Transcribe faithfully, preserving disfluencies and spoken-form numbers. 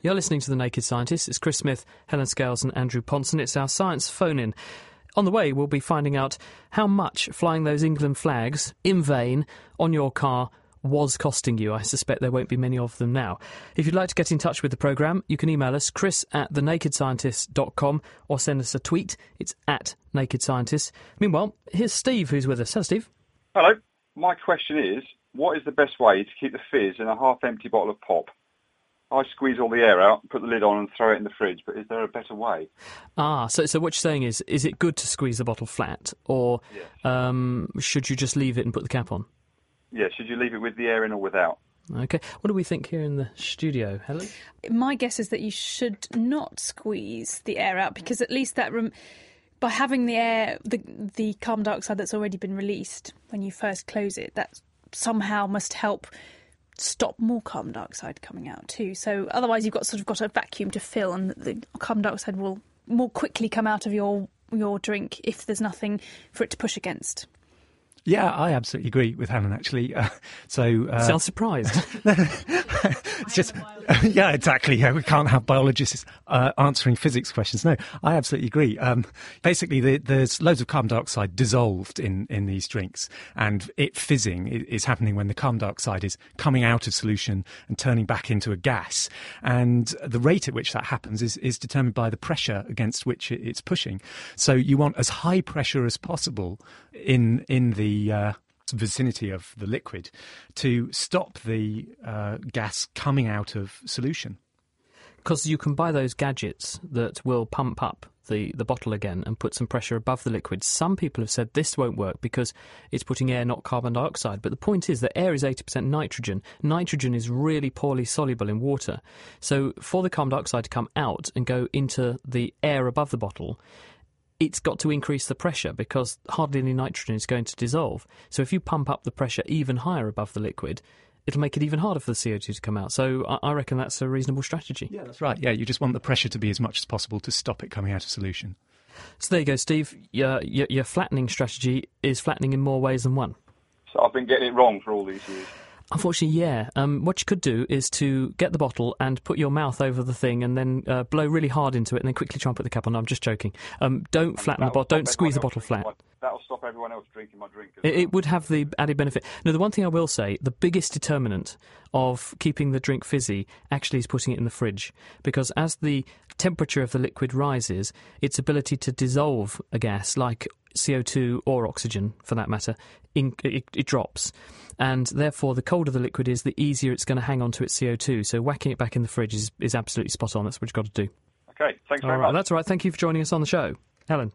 You're listening to The Naked Scientists. It's Chris Smith, Helen Scales and Andrew Ponson. It's our science phone-in. On the way, we'll be finding out how much flying those England flags in vain on your car was costing you. I suspect there won't be many of them now. If you'd like to get in touch with the programme, you can email us, chris at the naked scientists dot com, or send us a tweet. It's at Naked Scientists. Meanwhile, here's Steve, who's with us. Hello, Steve. Hello. My question is, what is the best way to keep the fizz in a half-empty bottle of pop? I squeeze all the air out, put the lid on and throw it in the fridge, but is there a better way? Ah, so so what you're saying is, is it good to squeeze the bottle flat, or Yes. um, should you just leave it and put the cap on? Yeah, should you leave it with the air in or without? OK. What do we think here in the studio, Helen? My guess is that you should not squeeze the air out, because at least that rem- by having the air, the the carbon dioxide that's already been released when you first close it, that somehow must help stop more carbon dioxide coming out too. So otherwise, you've got sort of got a vacuum to fill, and the carbon dioxide will more quickly come out of your your drink if there's nothing for it to push against. Yeah, I absolutely agree with Helen, actually. Uh, so uh, Sounds surprised. It's just, yeah, exactly. Yeah, we can't have biologists uh, answering physics questions. No, I absolutely agree. Um, basically, the, there's loads of carbon dioxide dissolved in, in these drinks, and it fizzing is happening when the carbon dioxide is coming out of solution and turning back into a gas. And the rate at which that happens is, is determined by the pressure against which it, it's pushing. So you want as high pressure as possible in in the uh, vicinity of the liquid to stop the uh, gas coming out of solution. Because you can buy those gadgets that will pump up the, the bottle again and put some pressure above the liquid. Some people have said this won't work because it's putting air, not carbon dioxide. But the point is that air is eighty percent nitrogen. Nitrogen is really poorly soluble in water. So for the carbon dioxide to come out and go into the air above the bottle, it's got to increase the pressure because hardly any nitrogen is going to dissolve. So if you pump up the pressure even higher above the liquid, it'll make it even harder for the C O two to come out. So I, I reckon that's a reasonable strategy. Yeah, that's right. Yeah, you just want the pressure to be as much as possible to stop it coming out of solution. So there you go, Steve. Your, your, your flattening strategy is flattening in more ways than one. So I've been getting it wrong for all these years. Unfortunately, yeah. Um, what you could do is to get the bottle and put your mouth over the thing and then uh, blow really hard into it and then quickly try and put the cap on. No, I'm just joking. Um, don't flatten the bottle. Don't squeeze the bottle flat. That'll stop everyone else drinking my drink. It, it would have the added benefit. Now, the one thing I will say, the biggest determinant of keeping the drink fizzy actually is putting it in the fridge. Because as the temperature of the liquid rises, its ability to dissolve a gas, like C O two or oxygen for that matter, in, it, it drops. And therefore, the colder the liquid is, the easier it's going to hang on to its C O two. So whacking it back in the fridge is, is absolutely spot on. That's what you've got to do. Okay, thanks very all right, much. That's all right. Thank you for joining us on the show. Helen.